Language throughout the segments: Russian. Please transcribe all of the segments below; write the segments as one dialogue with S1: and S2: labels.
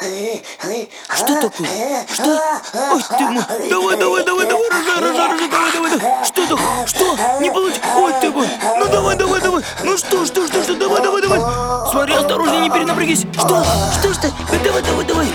S1: Что такое? Что? Ой ты мой! Давай, рожай, давай. Что такое? Что? Не получится? Ой ты мой! Ну давай. Ну что? Давай. Смотри, осторожнее, не перенапрягись. Что? Давай.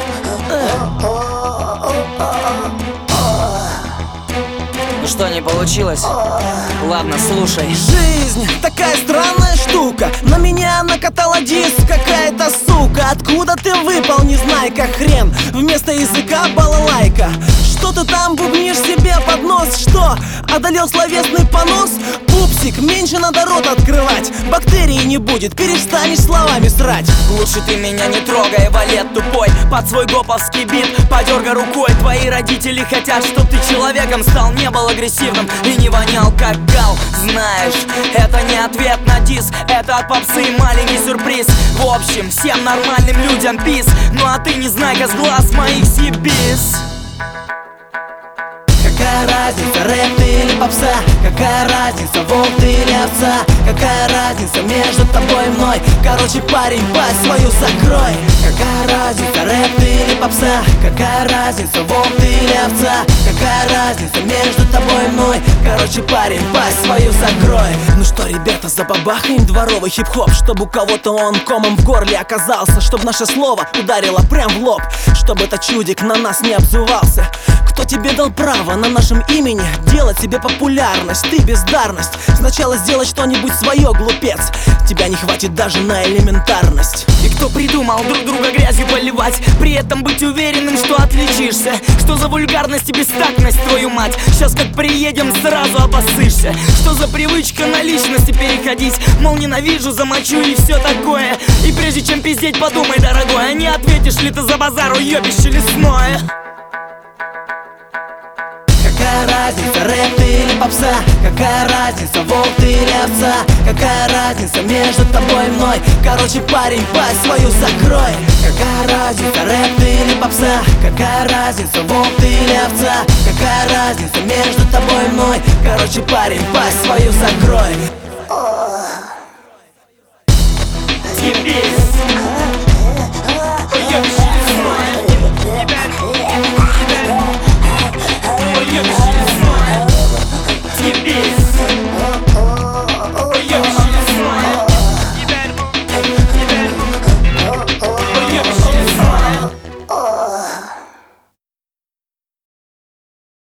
S2: Ну что, не получилось? Ладно, слушай.
S3: Жизнь такая странная штука. На меня накатала диск какая-то сука. Откуда ты выпал, не знай, как хрен. Вместо языка балалайка. Что ты там бубнишь себе под нос? Что, одолел словесный понос? Пупсик, меньше надо рот открывать. Бактерий не будет, перестанешь словами срать.
S2: Лучше ты меня не трогай, валет тупой. Под свой гоповский бит подергай рукой. Твои родители хотят, чтоб ты человеком стал. Не был агрессивным и не вонял как гал. Знаешь, это не ответ на диск, это от попсы маленький сюрприз. В общем, всем нормальным людям пис. Ну а ты не знай-ка с глаз моих сибис.
S3: Какая разница, рэп ты или попса? Какая разница, волк ты или овца? Какая разница между тобой и мной? Короче, парень, пасть свою закрой. Какая разница, рэп ты или попса? Какая разница, волк ты или овца? Какая разница между тобой и мной? Короче, парень, пасть свою закрой. Ну что, ребята, забабахаем дворовый хип-хоп, чтобы у кого-то он комом в горле оказался, чтобы наше слово ударило прям в лоб, чтобы этот чудик на нас не обзывался. Кто тебе дал право на нашем имени делать себе популярность? Ты бездарность. Сначала сделать что-нибудь свое, глупец. Тебя не хватит даже на элементарность.
S2: И кто придумал друг друга грязью поливать, при этом быть уверенным, что отличишься? Что за вульгарность и бестактность, твою мать? Сейчас как приедем, сразу обоссышься. Что за привычка на личности переходить? Мол, ненавижу, замочу и все такое. И прежде чем пиздеть, подумай, дорогой, а не ответишь ли ты за базар, уебище лесное?
S3: Какая разница, рэп ты или попса? Какая разница, волк ты или овца? Какая разница между тобой и мной? Короче, парень, пасть свою закрой. Какая разница, рэп ты или попса? Какая разница, волк ты или овца? Какая разница между тобой и мной? Короче, парень, пасть свою закрой.
S2: Тебе